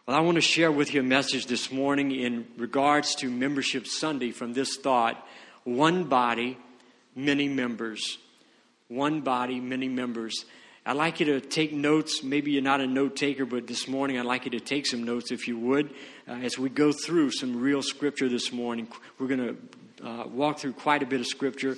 Well, I want to share with you a message this morning in regards to Membership Sunday from this thought: one body, many members. One body, many members. I'd like you to take notes. Maybe you're not a note taker, but this morning I'd like you to take some notes if you would. As we go through some real scripture this morning, we're going to walk through quite a bit of scripture,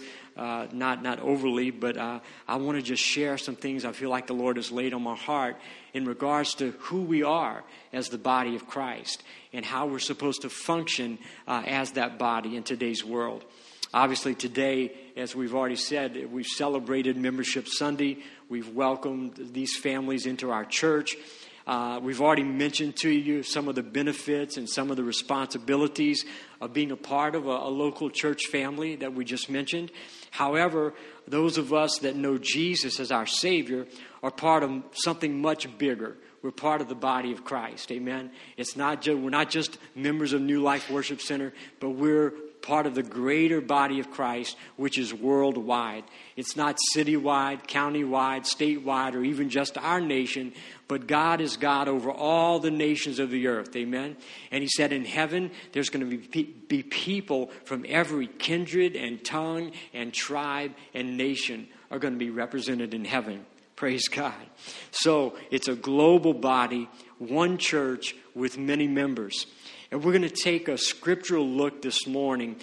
not overly, but I want to just share some things I feel like the Lord has laid on my heart in regards to who we are as the body of Christ and how we're supposed to function as that body in today's world. Obviously today, as we've already said, we've celebrated Membership Sunday. We've welcomed these families into our church. We've already mentioned to you some of the benefits and some of the responsibilities of being a part of a local church family that we just mentioned. However, those of us that know Jesus as our Savior are part of something much bigger. We're part of the body of Christ. Amen. We're not just members of New Life Worship Center, but we're part of the greater body of Christ, which is worldwide. It's not citywide, countywide, statewide, or even just our nation, but God is God over all the nations of the earth. Amen. And he said in heaven, there's going to be people from every kindred and tongue and tribe and nation are going to be represented in heaven. Praise God. So it's a global body, one church with many members. And we're going to take a scriptural look this morning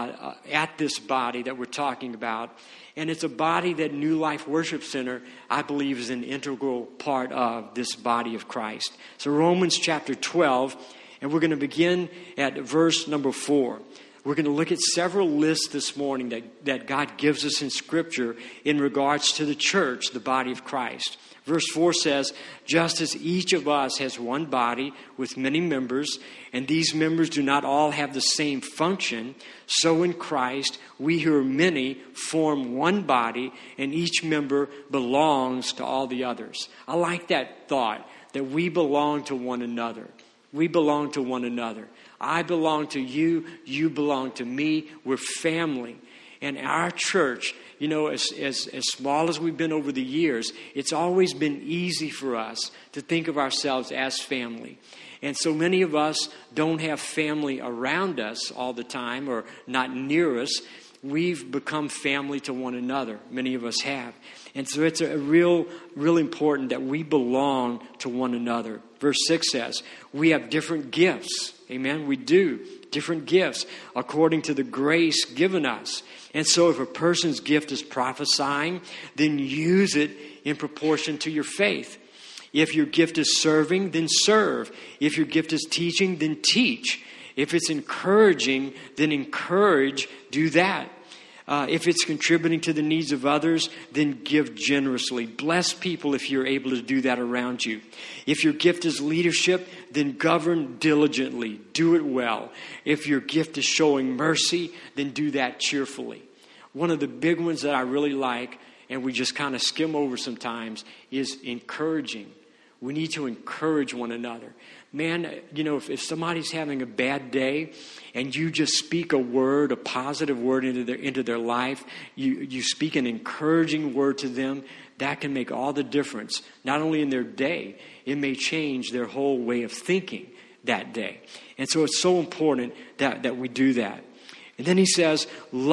at this body that we're talking about. And it's a body that New Life Worship Center, I believe, is an integral part of this body of Christ. So Romans chapter 12, and we're going to begin at verse number 4. We're going to look at several lists this morning that God gives us in Scripture in regards to the church, the body of Christ. Verse 4 says, just as each of us has one body with many members, and these members do not all have the same function, so in Christ we who are many form one body, and each member belongs to all the others. I like that thought, that we belong to one another. We belong to one another. I belong to you. You belong to me. We're family. And our church, you know, as small as we've been over the years, it's always been easy for us to think of ourselves as family. And so many of us don't have family around us all the time or not near us. We've become family to one another. Many of us have. And so it's a real important that we belong to one another. Verse 6 says, we have different gifts. Amen. We do. Different gifts according to the grace given us. And so if a person's gift is prophesying, then use it in proportion to your faith. If your gift is serving, then serve. If your gift is teaching, then teach. If it's encouraging, then encourage. Do that. If it's contributing to the needs of others, then give generously. Bless people if you're able to do that around you. If your gift is leadership, then govern diligently. Do it well. If your gift is showing mercy, then do that cheerfully. One of the big ones that I really like, and we just kind of skim over sometimes, is encouraging. We need to encourage one another. Man, you know, if somebody's having a bad day and you just speak a word, a positive word into their life, you speak an encouraging word to them, that can make all the difference. Not only in their day, it may change their whole way of thinking that day. And so it's so important that we do that. And then he says,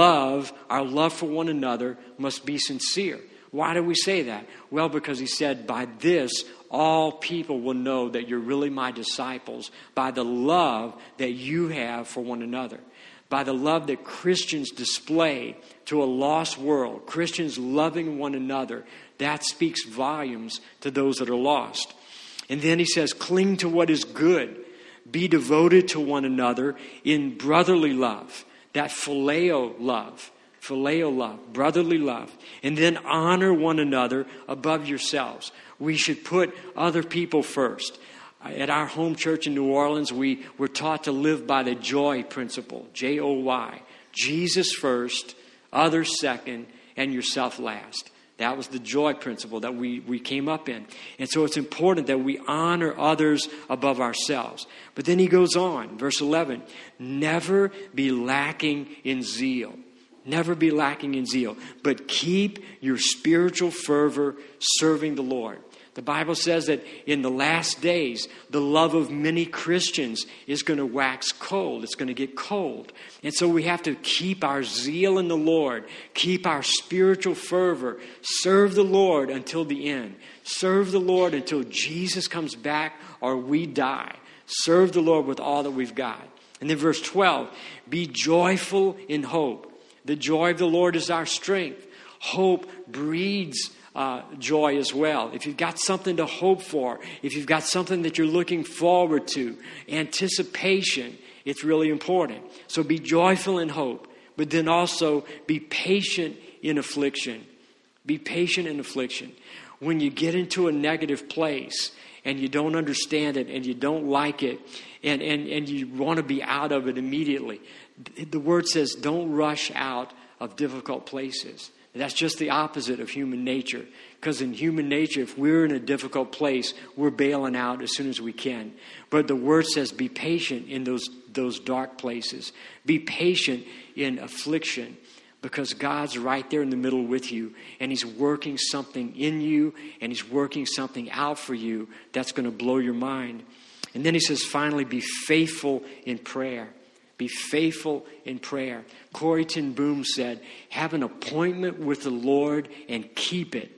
our love for one another must be sincere. Why do we say that? Well, because he said, by this, all people will know that you're really my disciples, by the love that you have for one another, by the love that Christians display to a lost world, Christians loving one another. That speaks volumes to those that are lost. And then he says, cling to what is good. Be devoted to one another in brotherly love, that phileo love, brotherly love. And then honor one another above yourselves. We should put other people first. At our home church in New Orleans, we were taught to live by the joy principle, Joy. Jesus first, others second, and yourself last. That was the joy principle that we came up in. And so it's important that we honor others above ourselves. But then he goes on, verse 11, never be lacking in zeal. Never be lacking in zeal, but keep your spiritual fervor serving the Lord. The Bible says that in the last days, the love of many Christians is going to wax cold. It's going to get cold. And so we have to keep our zeal in the Lord, keep our spiritual fervor, serve the Lord until the end. Serve the Lord until Jesus comes back or we die. Serve the Lord with all that we've got. And then verse 12, be joyful in hope. The joy of the Lord is our strength. Hope breeds joy as well. If you've got something to hope for, if you've got something that you're looking forward to, anticipation, it's really important. So be joyful in hope, but then also be patient in affliction. Be patient in affliction. When you get into a negative place and you don't understand it and you don't like it and you want to be out of it immediately, the word says don't rush out of difficult places. That's just the opposite of human nature. Because in human nature, if we're in a difficult place, we're bailing out as soon as we can. But the word says be patient in those dark places. Be patient in affliction. Because God's right there in the middle with you. And He's working something in you. And He's working something out for you that's going to blow your mind. And then He says, finally, be faithful in prayer. Be faithful in prayer. Corrie ten Boom said, have an appointment with the Lord and keep it.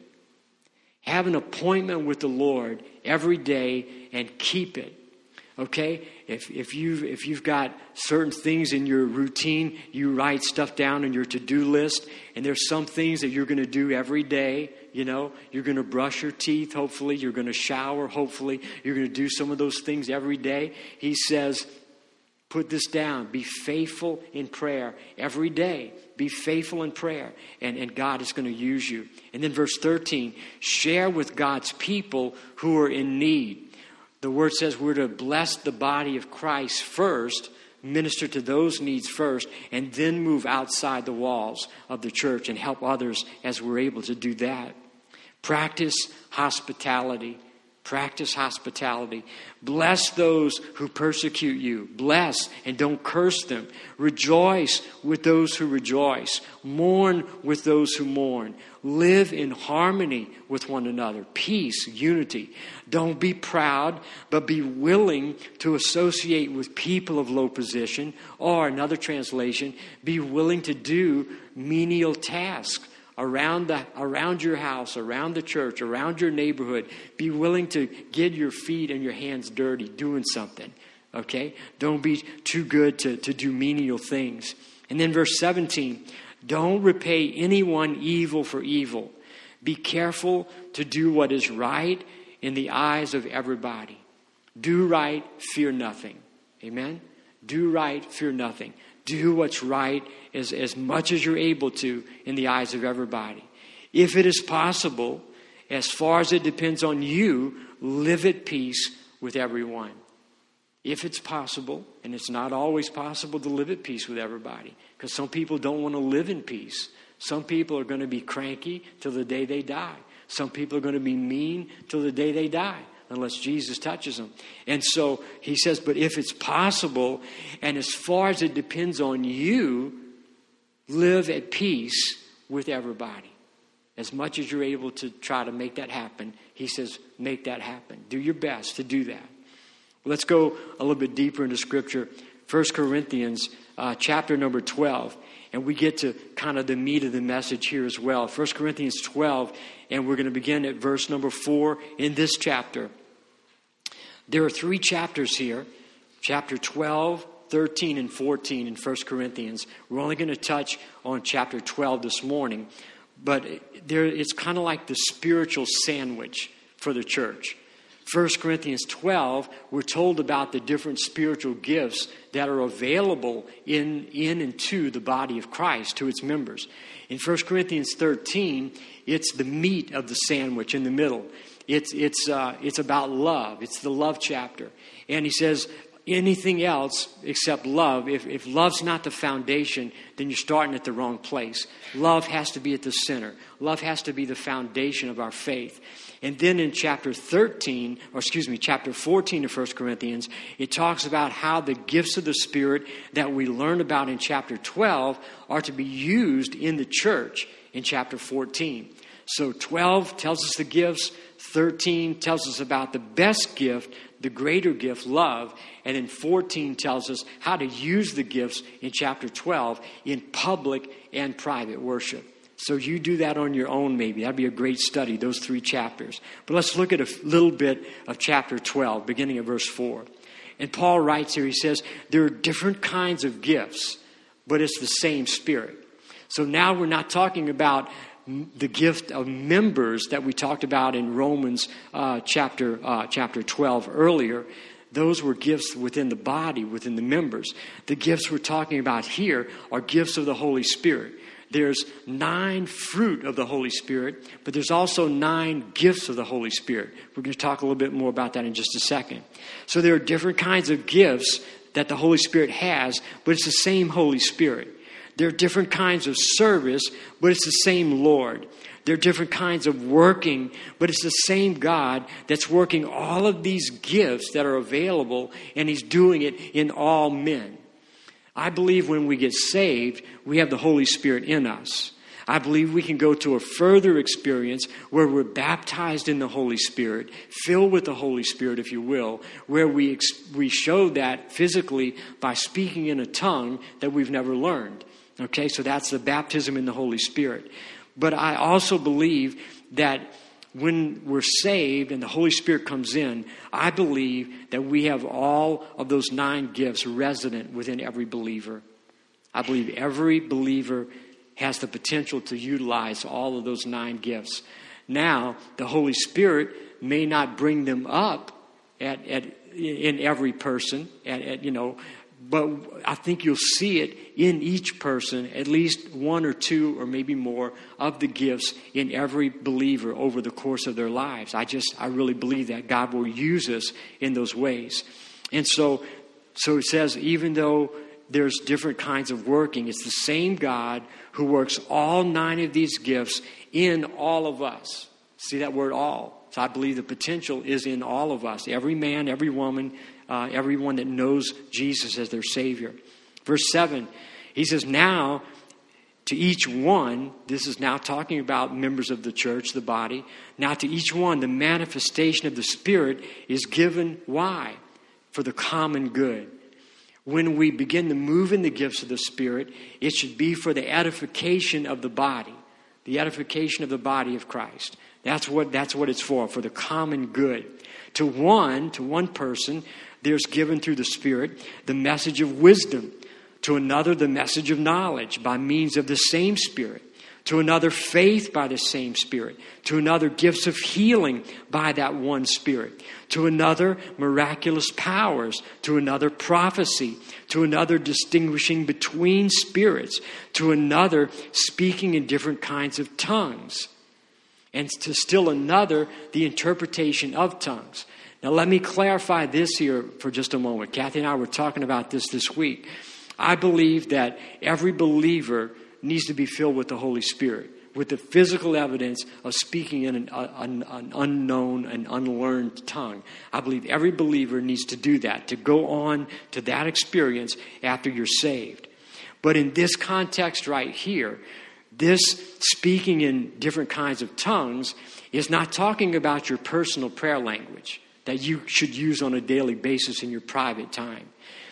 Have an appointment with the Lord every day and keep it. Okay? If you've got certain things in your routine, you write stuff down in your to-do list, and there's some things that you're going to do every day. You know, you're going to brush your teeth, hopefully. You're going to shower, hopefully. You're going to do some of those things every day. He says, put this down. Be faithful in prayer every day. Be faithful in prayer. And God is going to use you. And then verse 13, share with God's people who are in need. The word says we're to bless the body of Christ first, minister to those needs first, and then move outside the walls of the church and help others as we're able to do that. Practice hospitality. Practice hospitality. Bless those who persecute you. Bless and don't curse them. Rejoice with those who rejoice. Mourn with those who mourn. Live in harmony with one another. Peace, unity. Don't be proud, but be willing to associate with people of low position. Or another translation, be willing to do menial tasks. Around your house, around the church, around your neighborhood. Be willing to get your feet and your hands dirty doing something. Okay? Don't be too good to do menial things. And then verse 17. Don't repay anyone evil for evil. Be careful to do what is right in the eyes of everybody. Do right, fear nothing. Amen? Do right, fear nothing. Do what's right as much as you're able to in the eyes of everybody. If it is possible, as far as it depends on you, live at peace with everyone. If it's possible, and it's not always possible to live at peace with everybody, because some people don't want to live in peace. Some people are going to be cranky till the day they die. Some people are going to be mean till the day they die, unless Jesus touches them. And so he says, but if it's possible, and as far as it depends on you, live at peace with everybody. As much as you're able to try to make that happen, he says, make that happen. Do your best to do that. Let's go a little bit deeper into Scripture. 1 Corinthians chapter number 12. And we get to kind of the meat of the message here as well. 1 Corinthians 12, and we're going to begin at verse number 4 in this chapter. There are 3 chapters here. Chapter 12, 13, and 14 in 1 Corinthians. We're only going to touch on chapter 12 this morning. But it's kind of like the spiritual sandwich for the church. 1 Corinthians 12, we're told about the different spiritual gifts that are available in and to the body of Christ, to its members. In 1 Corinthians 13, it's the meat of the sandwich in the middle. It's about love. It's the love chapter. And he says, anything else except love, if love's not the foundation, then you're starting at the wrong place. Love has to be at the center. Love has to be the foundation of our faith. And then in chapter 14 of 1 Corinthians, it talks about how the gifts of the Spirit that we learned about in chapter 12 are to be used in the church in chapter 14. So 12 tells us the gifts. 13 tells us about the best gift, the greater gift, love. And then 14 tells us how to use the gifts in chapter 12 in public and private worship. So you do that on your own maybe. That'd be a great study, those 3 chapters. But let's look at a little bit of chapter 12, beginning at verse 4. And Paul writes here, he says, there are different kinds of gifts, but it's the same Spirit. So now we're not talking about the gift of members that we talked about in Romans chapter 12 earlier. Those were gifts within the body, within the members. The gifts we're talking about here are gifts of the Holy Spirit. There's 9 fruit of the Holy Spirit, but there's also 9 gifts of the Holy Spirit. We're going to talk a little bit more about that in just a second. So there are different kinds of gifts that the Holy Spirit has, but it's the same Holy Spirit. There are different kinds of service, but it's the same Lord. There are different kinds of working, but it's the same God that's working all of these gifts that are available, and He's doing it in all men. I believe when we get saved, we have the Holy Spirit in us. I believe we can go to a further experience where we're baptized in the Holy Spirit, filled with the Holy Spirit, if you will, where we show that physically by speaking in a tongue that we've never learned. Okay, so that's the baptism in the Holy Spirit. But I also believe that when we're saved and the Holy Spirit comes in, I believe that we have all of those 9 gifts resident within every believer. I believe every believer has the potential to utilize all of those 9 gifts. Now, the Holy Spirit may not bring them up in every person, but I think you'll see it in each person, at least 1 or 2 or maybe more of the gifts in every believer over the course of their lives. I really believe that God will use us in those ways. And so it says, even though there's different kinds of working, it's the same God who works all 9 of these gifts in all of us. See that word all. So I believe the potential is in all of us. Every man, every woman, everyone that knows Jesus as their Savior. Verse 7, he says, now to each one, this is now talking about members of the church, the body. Now to each one, the manifestation of the Spirit is given. Why? For the common good. When we begin to move in the gifts of the Spirit, it should be for the edification of the body. The edification of the body of Christ. That's what it's for the common good. To one person, there's given through the Spirit the message of wisdom. To another, the message of knowledge by means of the same Spirit. To another, faith by the same Spirit. To another, gifts of healing by that one Spirit. To another, miraculous powers. To another, prophecy. To another, distinguishing between spirits. To another, speaking in different kinds of tongues. And to still another, the interpretation of tongues. Now let me clarify this here for just a moment. Kathy and I were talking about this week. I believe that every believer needs to be filled with the Holy Spirit, with the physical evidence of speaking in an unknown and unlearned tongue. I believe every believer needs to do that, to go on to that experience after you're saved. But in this context right here, this speaking in different kinds of tongues is not talking about your personal prayer language that you should use on a daily basis in your private time.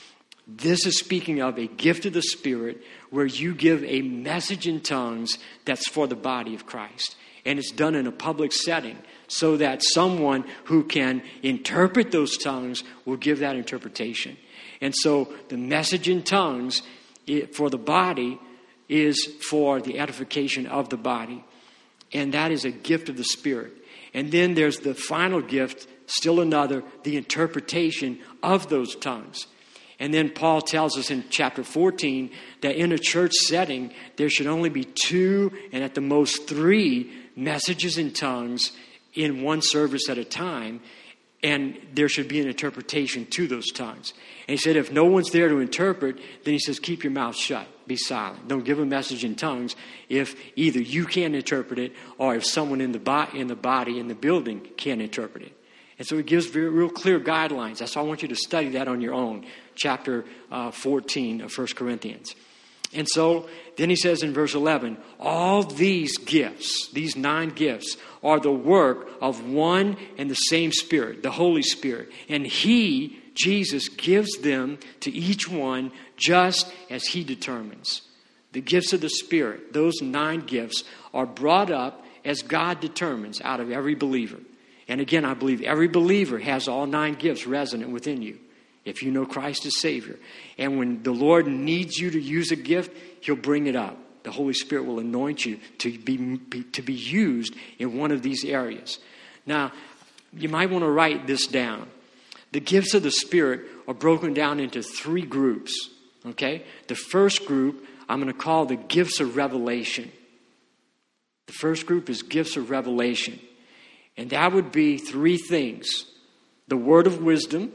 This is speaking of a gift of the Spirit where you give a message in tongues that's for the body of Christ. And it's done in a public setting so that someone who can interpret those tongues will give that interpretation. And so the message in tongues for the body is for the edification of the body. And that is a gift of the Spirit. And then there's the final gift, still another, the interpretation of those tongues. And then Paul tells us in chapter 14 that in a church setting, there should only be 2 and at the most 3 messages in tongues in one service at a time. And there should be an interpretation to those tongues. And he said, if no one's there to interpret, then he says, keep your mouth shut. Be silent. Don't give a message in tongues if either you can't interpret it or if someone in the body, in the building, can't interpret it. And so it gives real clear guidelines. That's why I want you to study that on your own. Chapter 14 of 1 Corinthians. And so then he says in verse 11, all these gifts, these 9 gifts, are the work of one and the same Spirit, the Holy Spirit. And He, Jesus, gives them to each one just as He determines. The gifts of the Spirit, those 9 gifts, are brought up as God determines out of every believer. And again, I believe every believer has all 9 gifts resonant within you, if you know Christ as Savior. And when the Lord needs you to use a gift, He'll bring it up. The Holy Spirit will anoint you to be used in one of these areas. Now, you might want to write this down. The gifts of the Spirit are broken down into 3 groups. Okay? The first group I'm going to call the gifts of revelation. The first group is gifts of revelation. And that would be 3 things. The word of wisdom,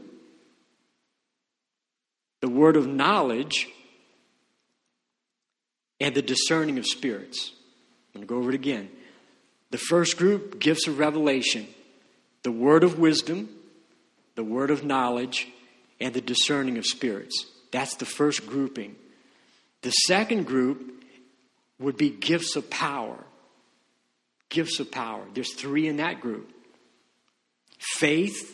the word of knowledge, and the discerning of spirits. I'm going to go over it again. The first group, gifts of revelation, the word of wisdom, the word of knowledge, and the discerning of spirits. That's the first grouping. The second group would be gifts of power. Gifts of power. There's 3 in that group. Faith,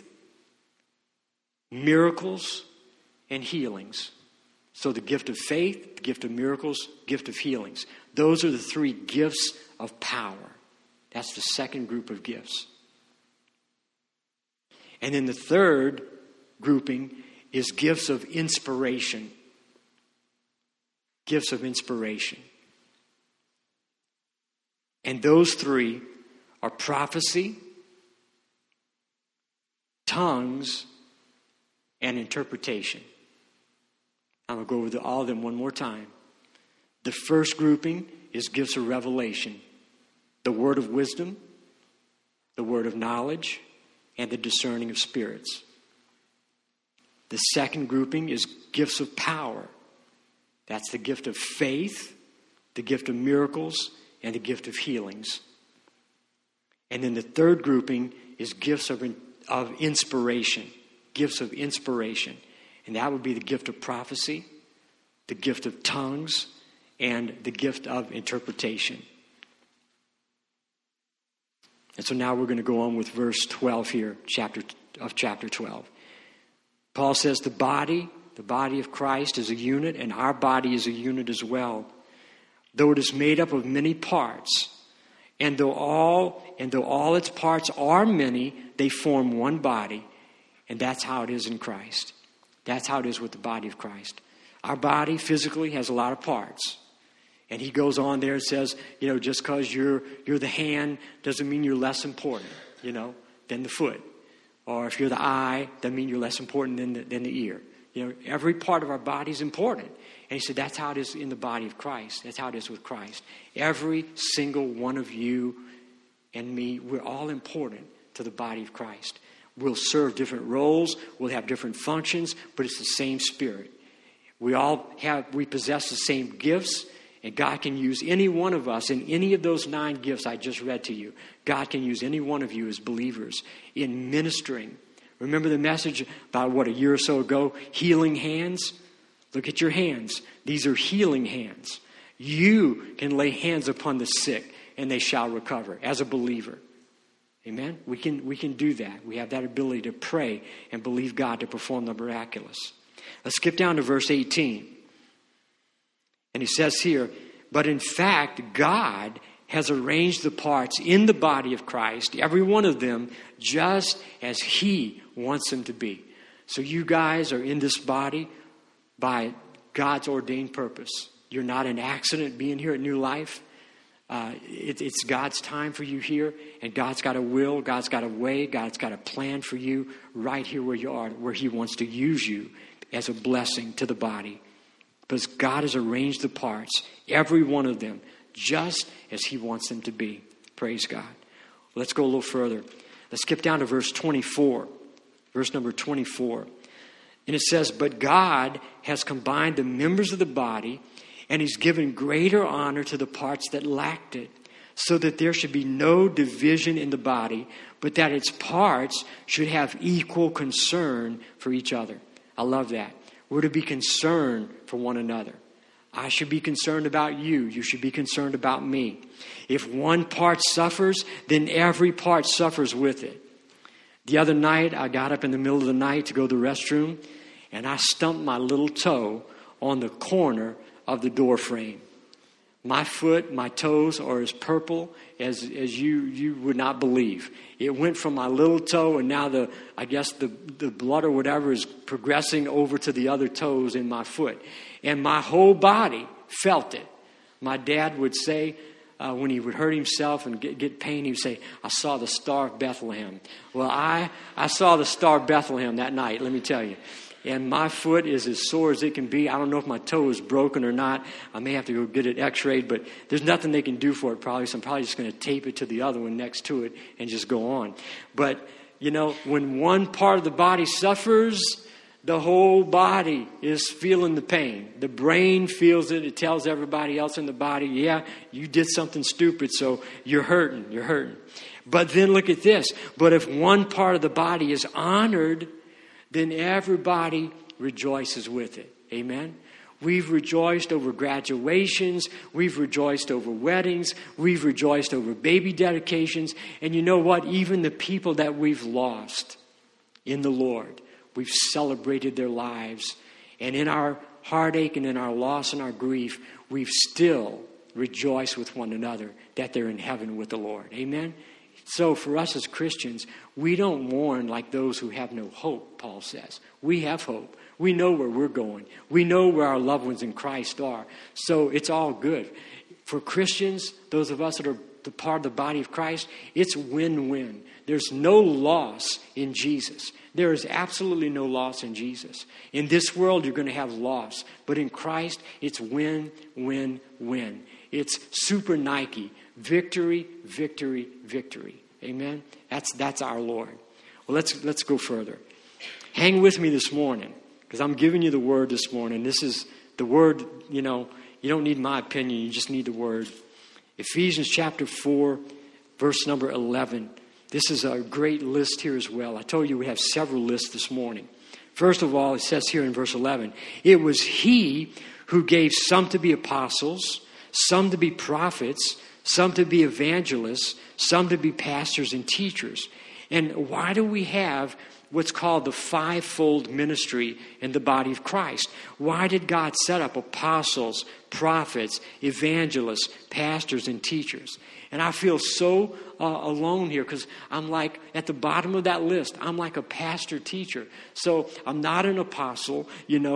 miracles, and healings. So the gift of faith, the gift of miracles, gift of healings. Those are the 3 gifts of power. That's the second group of gifts. And then the third grouping is gifts of inspiration. Gifts of inspiration. And those 3 are prophecy, tongues, and interpretation. I'm going to go over all of them one more time. The first grouping is gifts of revelation. The word of wisdom, the word of knowledge, and the discerning of spirits. The second grouping is gifts of power. That's the gift of faith, the gift of miracles, and the gift of healings. And then the third grouping is gifts of inspiration. Gifts of inspiration. And that would be the gift of prophecy, the gift of tongues, and the gift of interpretation. And so now we're going to go on with verse 12 here, chapter 12. Paul says the body of Christ is a unit, and our body is a unit as well. Though it is made up of many parts, and though all its parts are many, they form one body. And that's how it is in Christ. That's how it is with the body of Christ. Our body physically has a lot of parts. And he goes on there and says, just because you're the hand doesn't mean you're less important, than the foot. Or if you're the eye, doesn't mean you're less important than the ear. Every part of our body is important. And he said that's how it is in the body of Christ. That's how it is with Christ. Every single one of you and me, we're all important to the body of Christ. We'll serve different roles. We'll have different functions, but it's the same Spirit. We possess the same gifts, and God can use any one of us in any of those 9 gifts I just read to you. God can use any one of you as believers in ministering. Remember the message about, a year or so ago? Healing hands? Look at your hands. These are healing hands. You can lay hands upon the sick, and they shall recover as a believer. Amen? We can do that. We have that ability to pray and believe God to perform the miraculous. Let's skip down to verse 18. And he says here, but in fact, God has arranged the parts in the body of Christ, every one of them, just as He wants them to be. So you guys are in this body by God's ordained purpose. You're not an accident being here at New Life. It's God's time for you here, and God's got a will, God's got a way, God's got a plan for you right here where you are, where He wants to use you as a blessing to the body. Because God has arranged the parts, every one of them, just as He wants them to be. Praise God. Let's go a little further. Let's skip down to verse 24. Verse number 24. And it says, but God has combined the members of the body, and He's given greater honor to the parts that lacked it, so that there should be no division in the body, but that its parts should have equal concern for each other. I love that. We're to be concerned for one another. I should be concerned about you. You should be concerned about me. If one part suffers, then every part suffers with it. The other night, I got up in the middle of the night to go to the restroom, and I stumped my little toe on the corner of the door frame. My foot, my toes are as purple as you would not believe. It went from my little toe, and now the blood or whatever is progressing over to the other toes in my foot. And my whole body felt it. My dad would say, when he would hurt himself and get pain, he would say, I saw the Star of Bethlehem. Well, I saw the Star of Bethlehem that night, let me tell you. And my foot is as sore as it can be. I don't know if my toe is broken or not. I may have to go get it x-rayed, but there's nothing they can do for it probably. So I'm probably just going to tape it to the other one next to it and just go on. But, when one part of the body suffers, the whole body is feeling the pain. The brain feels it. It tells everybody else in the body, yeah, you did something stupid, so you're hurting. But then look at this. But if one part of the body is honored, then everybody rejoices with it. Amen? We've rejoiced over graduations. We've rejoiced over weddings. We've rejoiced over baby dedications. And you know what? Even the people that we've lost in the Lord, we've celebrated their lives. And in our heartache and in our loss and our grief, we've still rejoiced with one another that they're in heaven with the Lord. Amen? So for us as Christians, we don't mourn like those who have no hope, Paul says. We have hope. We know where we're going. We know where our loved ones in Christ are. So it's all good. For Christians, those of us that are the part of the body of Christ, it's win-win. There's no loss in Jesus. There is absolutely no loss in Jesus. In this world, you're going to have loss. But in Christ, it's win, win, win. It's super Nike. Victory, victory, victory. Amen? That's our Lord. Well, let's go further. Hang with me this morning, because I'm giving you the word this morning. This is the word, you don't need my opinion. You just need the word. Ephesians chapter 4, verse number 11. This is a great list here as well. I told you we have several lists this morning. First of all, it says here in verse 11, it was he who gave some to be apostles, some to be prophets, some to be evangelists, some to be pastors and teachers. And why do we have what's called the fivefold ministry in the body of Christ? Why did God set up apostles, prophets, evangelists, pastors, and teachers? And I feel so alone here because I'm like at the bottom of that list. I'm like a pastor teacher. So I'm not an apostle,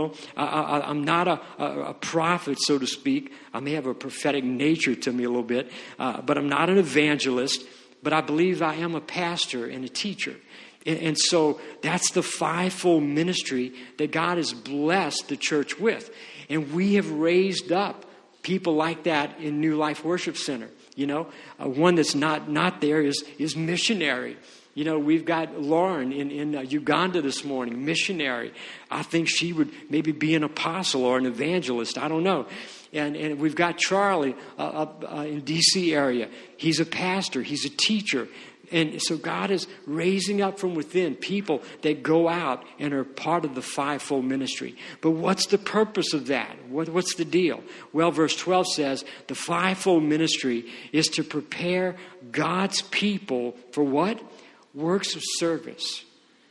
I'm not a prophet, so to speak. I may have a prophetic nature to me a little bit, but I'm not an evangelist. But I believe I am a pastor and a teacher. And so that's the fivefold ministry that God has blessed the church with. And we have raised up people like that in New Life Worship Center. One that's not there is missionary. We've got Lauren in Uganda this morning, missionary. I think she would maybe be an apostle or an evangelist. I don't know. And we've got Charlie in D.C. area. He's a pastor. He's a teacher. And so God is raising up from within people that go out and are part of the fivefold ministry. But what's the purpose of that? What's the deal? Well, verse 12 says, the fivefold ministry is to prepare God's people for what? Works of service.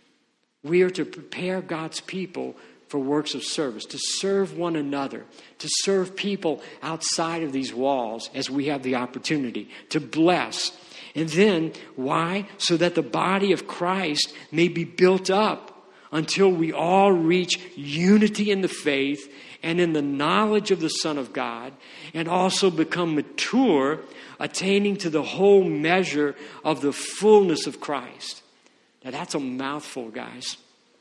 We are to prepare God's people for works of service, to serve one another, to serve people outside of these walls as we have the opportunity, to bless. And then, why? So that the body of Christ may be built up until we all reach unity in the faith and in the knowledge of the Son of God, and also become mature, attaining to the whole measure of the fullness of Christ. Now that's a mouthful, guys.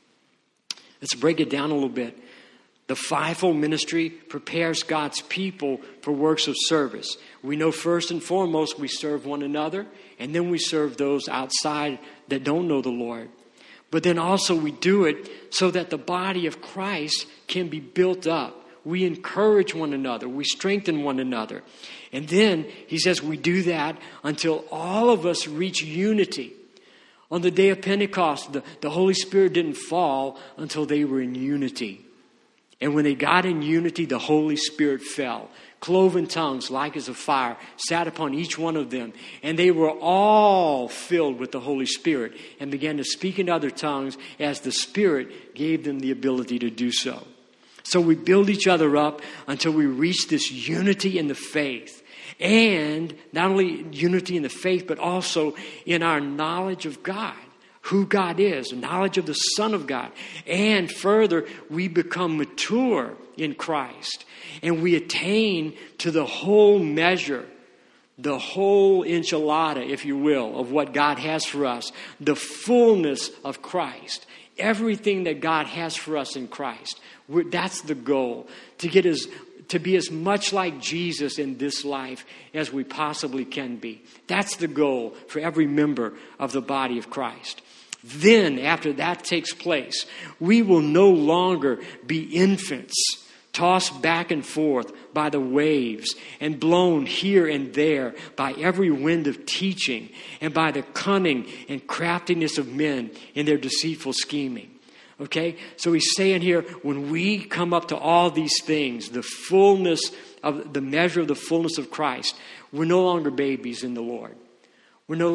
Let's break it down a little bit. The fivefold ministry prepares God's people for works of service. We know first and foremost we serve one another, and then we serve those outside that don't know the Lord. But then also we do it so that the body of Christ can be built up. We encourage one another. We strengthen one another. And then he says we do that until all of us reach unity. On the day of Pentecost, the Holy Spirit didn't fall until they were in unity. And when they got in unity, the Holy Spirit fell. Cloven tongues, like as a fire, sat upon each one of them. And they were all filled with the Holy Spirit and began to speak in other tongues as the Spirit gave them the ability to do so. So we build each other up until we reach this unity in the faith. And not only unity in the faith, but also in our knowledge of God, who God is, knowledge of the Son of God. And further, we become mature in Christ. And we attain to the whole measure, the whole enchilada, if you will, of what God has for us. The fullness of Christ. Everything that God has for us in Christ. That's the goal. To be as much like Jesus in this life as we possibly can be. That's the goal for every member of the body of Christ. Then, after that takes place, we will no longer be infants, tossed back and forth by the waves and blown here and there by every wind of teaching and by the cunning and craftiness of men in their deceitful scheming. Okay? So he's saying here, when we come up to all these things, the fullness of the measure of the fullness of Christ, we're no longer babies in the Lord. We're no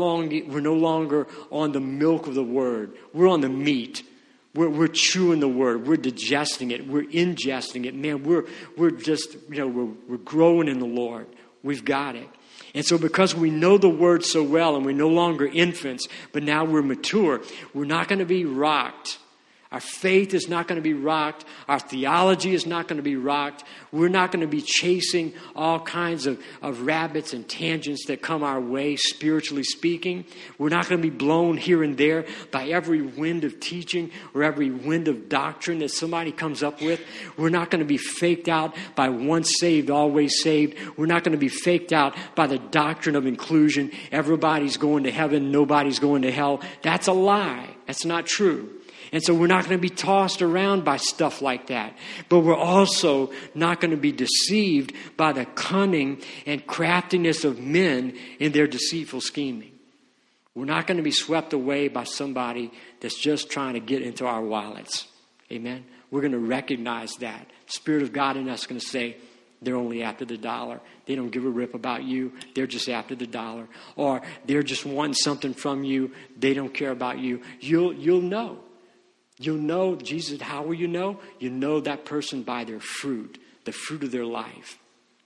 longer on the milk of the Word. We're on the meat. We're chewing the Word. We're digesting it. We're ingesting it. Man, we're just, we're growing in the Lord. We've got it. And so because we know the Word so well and we're no longer infants, but now we're mature, we're not going to be rocked. Our faith is not going to be rocked. Our theology is not going to be rocked. We're not going to be chasing all kinds of rabbits and tangents that come our way, spiritually speaking. We're not going to be blown here and there by every wind of teaching or every wind of doctrine that somebody comes up with. We're not going to be faked out by once saved, always saved. We're not going to be faked out by the doctrine of inclusion. Everybody's going to heaven, nobody's going to hell. That's a lie. That's not true. And so we're not going to be tossed around by stuff like that. But we're also not going to be deceived by the cunning and craftiness of men in their deceitful scheming. We're not going to be swept away by somebody that's just trying to get into our wallets. Amen? We're going to recognize that. The Spirit of God in us is going to say, they're only after the dollar. They don't give a rip about you. They're just after the dollar. Or they're just wanting something from you. They don't care about you. You'll know. You'll know, Jesus, how will you know? You know that person by their fruit, the fruit of their life.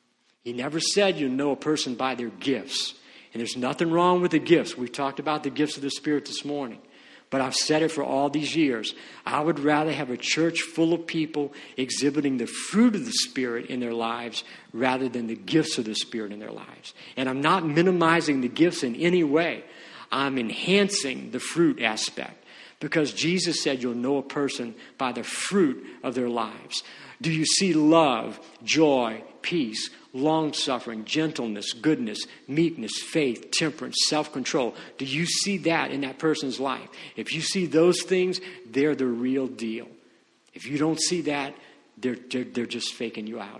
He never said you know a person by their gifts. And there's nothing wrong with the gifts. We talked about the gifts of the Spirit this morning. But I've said it for all these years. I would rather have a church full of people exhibiting the fruit of the Spirit in their lives rather than the gifts of the Spirit in their lives. And I'm not minimizing the gifts in any way. I'm enhancing the fruit aspect. Because Jesus said you'll know a person by the fruit of their lives. Do you see love, joy, peace, long-suffering, gentleness, goodness, meekness, faith, temperance, self-control? Do you see that in that person's life? If you see those things, they're the real deal. If you don't see that, they're just faking you out.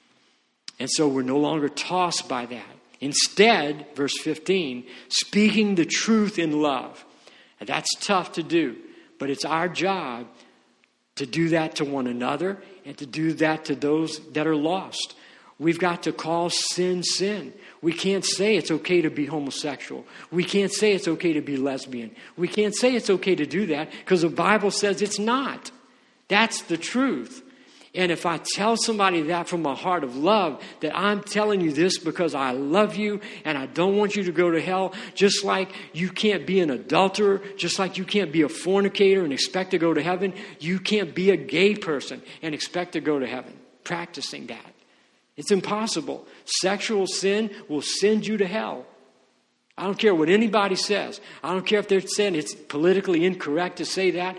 And so we're no longer tossed by that. Instead, verse 15, speaking the truth in love. That's tough to do, but it's our job to do that to one another and to do that to those that are lost. We've got to call sin, sin. We can't say it's okay to be homosexual. We can't say it's okay to be lesbian. We can't say it's okay to do that because the Bible says it's not. That's the truth. And if I tell somebody that from a heart of love, that I'm telling you this because I love you and I don't want you to go to hell, just like you can't be an adulterer, just like you can't be a fornicator and expect to go to heaven, you can't be a gay person and expect to go to heaven, practicing that. It's impossible. Sexual sin will send you to hell. I don't care what anybody says. I don't care if they're saying it's politically incorrect to say that.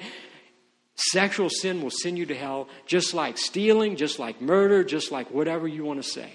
Sexual sin will send you to hell, just like stealing, just like murder, just like whatever you want to say.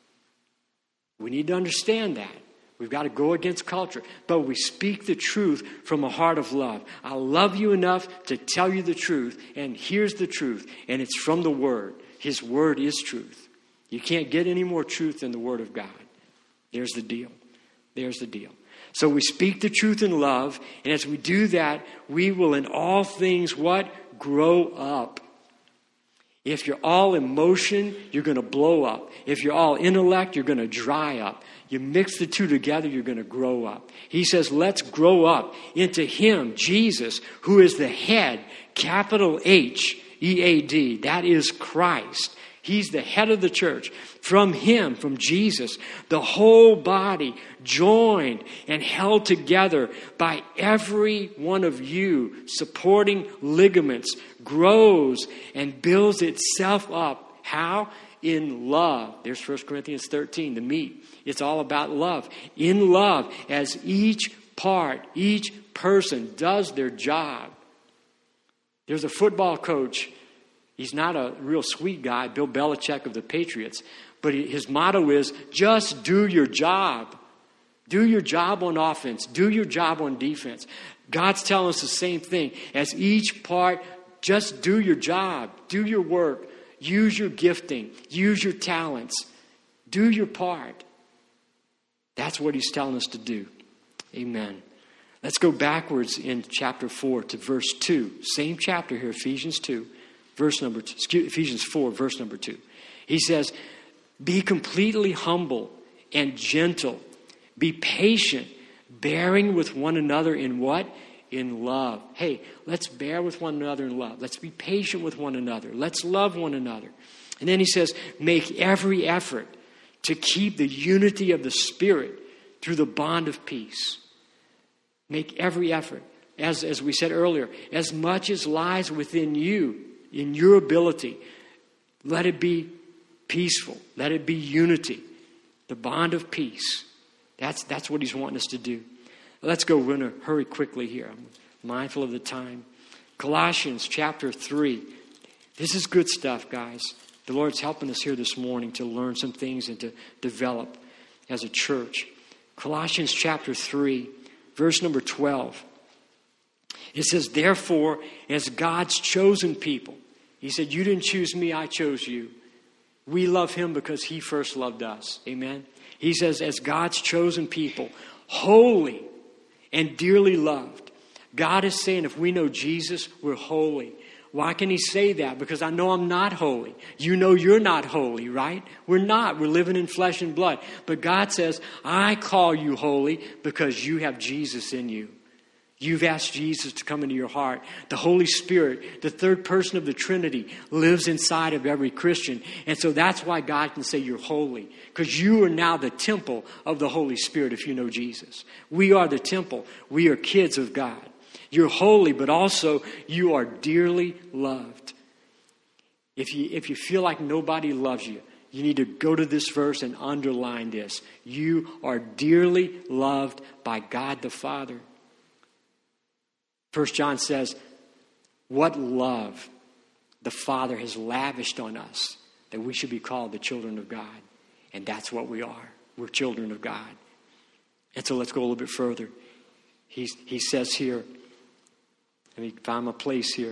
We need to understand that. We've got to go against culture. But we speak the truth from a heart of love. I love you enough to tell you the truth. And here's the truth. And it's from the Word. His Word is truth. You can't get any more truth than the Word of God. There's the deal. There's the deal. So we speak the truth in love. And as we do that, we will in all things what? Grow up If you're all emotion, you're going to blow up. If you're all intellect, you're going to dry up. You mix the two together, you're going to grow up. He says, let's grow up into Him, Jesus, who is the head, capital H-E-A-D. That is Christ. He's the head of the church. From Him, from Jesus, the whole body joined and held together by every one of you supporting ligaments grows and builds itself up. How? In love. There's 1 Corinthians 13, the meat. It's all about love. In love, as each part, each person does their job. There's a football coach. He's not a real sweet guy, Bill Belichick of the Patriots. But his motto is, just do your job. Do your job on offense. Do your job on defense. God's telling us the same thing. As each part, just do your job. Do your work. Use your gifting. Use your talents. Do your part. That's what He's telling us to do. Amen. Let's go backwards in chapter 4 to verse 2. Same chapter here, Ephesians 2, verse number 2. Ephesians 4, verse number 2. He says, be completely humble and gentle. Be patient, bearing with one another in what? In love. Hey, let's bear with one another in love. Let's be patient with one another. Let's love one another. And then he says, make every effort to keep the unity of the Spirit through the bond of peace. Make every effort. As we said earlier, as much as lies within you, in your ability, let it be peaceful. Let it be unity. The bond of peace. That's what He's wanting us to do. Let's go. We're going to hurry quickly here. I'm mindful of the time. Colossians chapter 3. This is good stuff, guys. The Lord's helping us here this morning to learn some things and to develop as a church. Colossians chapter 3, verse number 12. It says, therefore, as God's chosen people. He said, you didn't choose me, I chose you. We love Him because He first loved us. Amen. He says, as God's chosen people, holy and dearly loved. God is saying if we know Jesus, we're holy. Why can He say that? Because I know I'm not holy. You know you're not holy, right? We're not. We're living in flesh and blood. But God says, I call you holy because you have Jesus in you. You've asked Jesus to come into your heart. The Holy Spirit, the third person of the Trinity, lives inside of every Christian. And so that's why God can say you're holy. Because you are now the temple of the Holy Spirit if you know Jesus. We are the temple. We are kids of God. You're holy, but also you are dearly loved. If you feel like nobody loves you, you need to go to this verse and underline this. You are dearly loved by God the Father. 1 John says, what love the Father has lavished on us that we should be called the children of God. And that's what we are. We're children of God. And so let's go a little bit further. He says here, let me find my place here.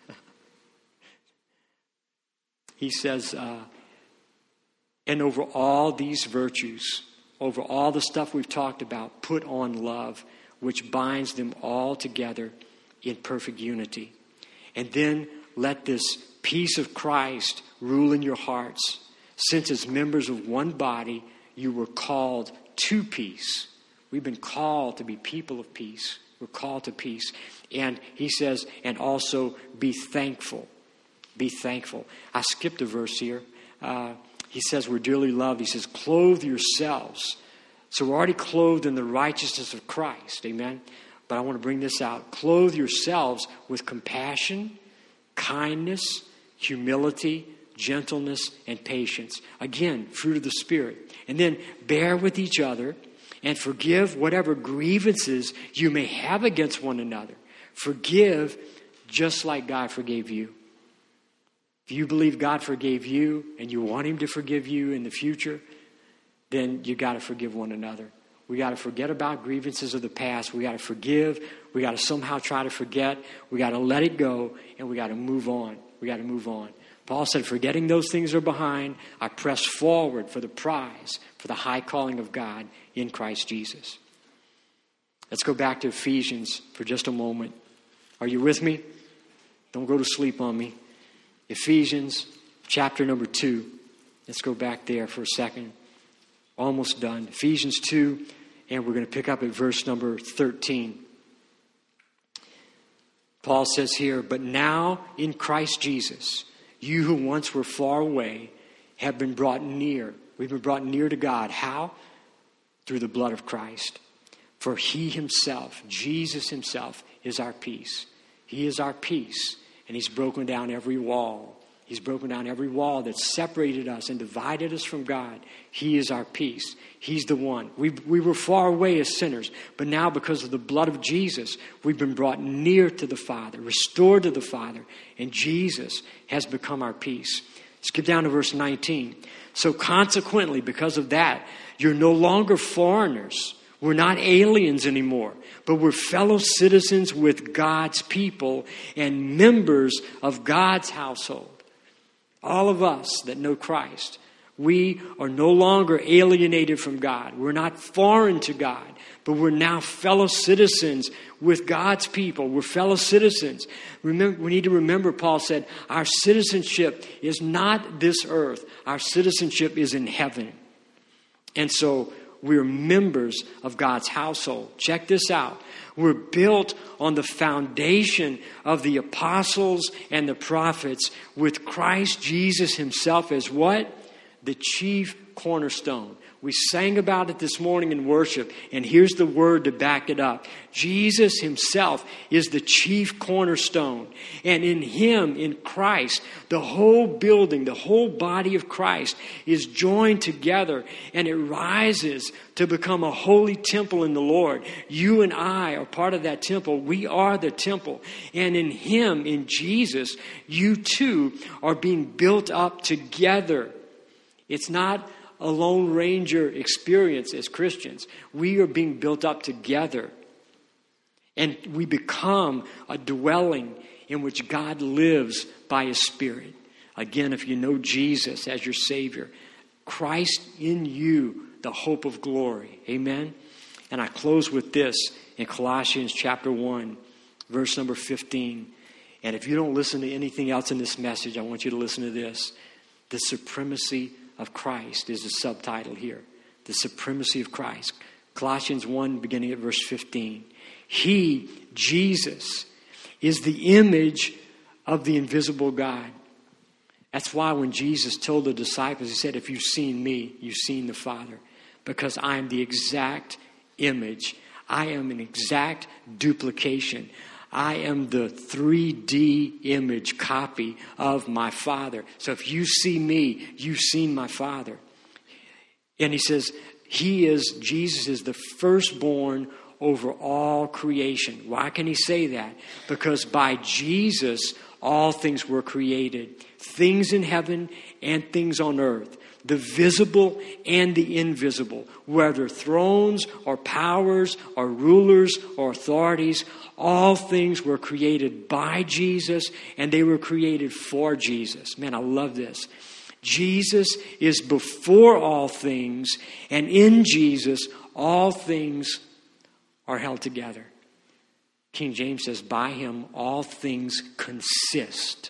He says, and over all these virtues, over all the stuff we've talked about, put on love, which binds them all together in perfect unity. And then let this peace of Christ rule in your hearts. Since as members of one body, you were called to peace. We've been called to be people of peace. We're called to peace. And he says, and also be thankful. Be thankful. I skipped a verse here. He says we're dearly loved. He says, clothe yourselves. So we're already clothed in the righteousness of Christ. Amen. But I want to bring this out. Clothe yourselves with compassion, kindness, humility, gentleness, and patience. Again, fruit of the Spirit. And then bear with each other and forgive whatever grievances you may have against one another. Forgive just like God forgave you. If you believe God forgave you and you want Him to forgive you in the future, then you got to forgive one another. We got to forget about grievances of the past. We got to forgive. We got to somehow try to forget. We got to let it go, and we got to move on. We got to move on. Paul said, forgetting those things are behind, I press forward for the prize, for the high calling of God in Christ Jesus. Let's go back to Ephesians for just a moment. Are you with me? Don't go to sleep on me. Ephesians chapter number 2. Let's go back there for a second. Almost done. Ephesians 2, and we're going to pick up at verse number 13. Paul says here, "But now in Christ Jesus, you who once were far away have been brought near." We've been brought near to God. How? Through the blood of Christ. For he himself, Jesus himself, is our peace. He is our peace. And he's broken down every wall. He's broken down every wall that separated us and divided us from God. He is our peace. He's the one. We were far away as sinners, but now because of the blood of Jesus, we've been brought near to the Father, restored to the Father, and Jesus has become our peace. Skip down to verse 19. "So consequently, because of that, you're no longer foreigners. We're not aliens anymore, but we're fellow citizens with God's people and members of God's household." All of us that know Christ, we are no longer alienated from God. We're not foreign to God, but we're now fellow citizens with God's people. We're fellow citizens. Remember, we need to remember, Paul said, our citizenship is not this earth. Our citizenship is in heaven. And so we're members of God's household. Check this out. We're built on the foundation of the apostles and the prophets with Christ Jesus himself as what? The chief cornerstone. We sang about it this morning in worship, and here's the word to back it up. Jesus himself is the chief cornerstone. And in him, in Christ, the whole building, the whole body of Christ is joined together, and it rises to become a holy temple in the Lord. You and I are part of that temple. We are the temple. And in him, in Jesus, you too are being built up together. It's not a Lone Ranger experience as Christians. We are being built up together. And we become a dwelling in which God lives by his Spirit. Again, if you know Jesus as your Savior, Christ in you, the hope of glory. Amen? And I close with this in Colossians chapter 1, verse number 15. And if you don't listen to anything else in this message, I want you to listen to this. The supremacy of Christ is the subtitle here. The supremacy of Christ. Colossians 1, beginning at verse 15. He, Jesus, is the image of the invisible God. That's why when Jesus told the disciples, he said, "If you've seen me, you've seen the Father." Because I am the exact image. I am an exact duplication. I am the 3D image copy of my Father. So if you see me, you've seen my Father. And he says, Jesus is the firstborn over all creation. Why can he say that? Because by Jesus, all things were created. Things in heaven and things on earth. The visible and the invisible, whether thrones or powers or rulers or authorities, all things were created by Jesus and they were created for Jesus. Man, I love this. Jesus is before all things, and in Jesus, all things are held together. King James says, by him, all things consist.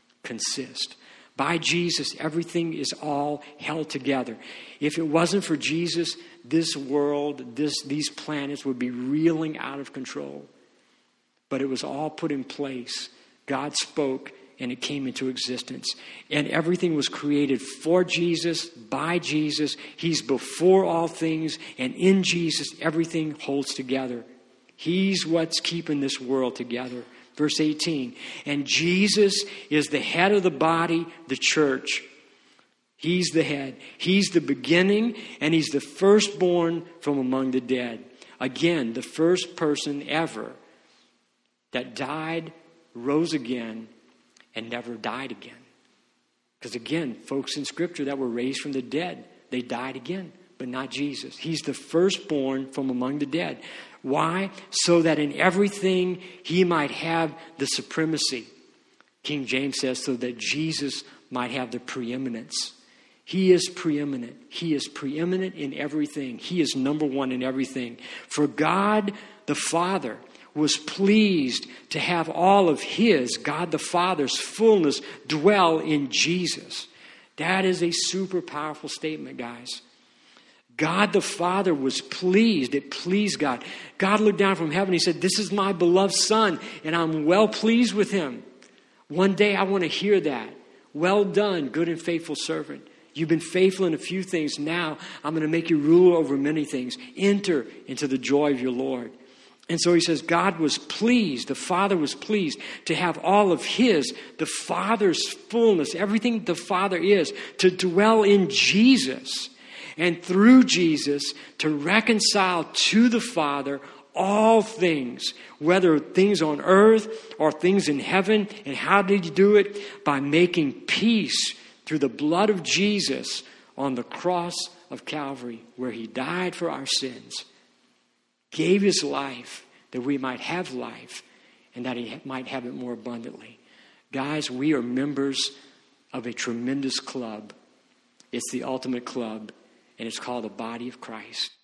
By Jesus, everything is all held together. If it wasn't for Jesus, this world, these planets would be reeling out of control. But it was all put in place. God spoke and it came into existence. And everything was created for Jesus, by Jesus. He's before all things. And in Jesus, everything holds together. He's what's keeping this world together. Verse 18, and Jesus is the head of the body, the church. He's the head. He's the beginning, and he's the firstborn from among the dead. Again, the first person ever that died, rose again, and never died again. Because again, folks in Scripture that were raised from the dead, they died again, but not Jesus. He's the firstborn from among the dead. Why? So that in everything he might have the supremacy. King James says so that Jesus might have the preeminence. He is preeminent. He is preeminent in everything. He is number one in everything. For God the Father was pleased to have all of his, God the Father's fullness dwell in Jesus. That is a super powerful statement, guys. God the Father was pleased. It pleased God. God looked down from heaven. He said, this is my beloved Son, and I'm well pleased with him. One day I want to hear that. Well done, good and faithful servant. You've been faithful in a few things. Now I'm going to make you rule over many things. Enter into the joy of your Lord. And so he says, God was pleased. The Father was pleased to have all of his, the Father's fullness, everything the Father is, to dwell in Jesus. And through Jesus, to reconcile to the Father all things, whether things on earth or things in heaven. And how did he do it? By making peace through the blood of Jesus on the cross of Calvary, where he died for our sins, gave his life that we might have life and that he might have it more abundantly. Guys, we are members of a tremendous club. It's the ultimate club, and it's called the body of Christ.